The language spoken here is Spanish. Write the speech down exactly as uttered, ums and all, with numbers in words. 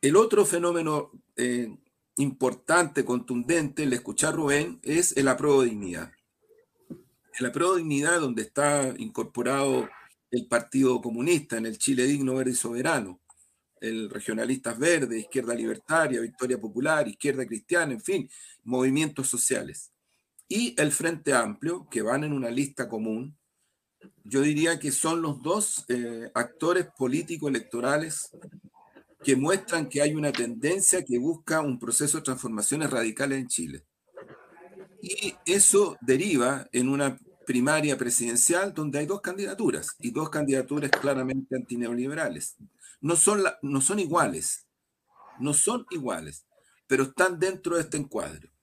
El otro fenómeno eh, importante, contundente, el escuchar Rubén, es el apruebo dignidad. El apruebo dignidad, donde está incorporado el Partido Comunista en el Chile Digno, Verde y Soberano, el Regionalistas Verdes, Izquierda Libertaria, Victoria Popular, Izquierda Cristiana, en fin, movimientos sociales. Y el Frente Amplio, que van en una lista común. Yo diría que son los dos eh, actores políticos electorales que muestran que hay una tendencia que busca un proceso de transformaciones radicales en Chile. Y eso deriva en una primaria presidencial donde hay dos candidaturas, y dos candidaturas claramente antineoliberales. No son, la, no son iguales, no son iguales, pero están dentro de este encuadre.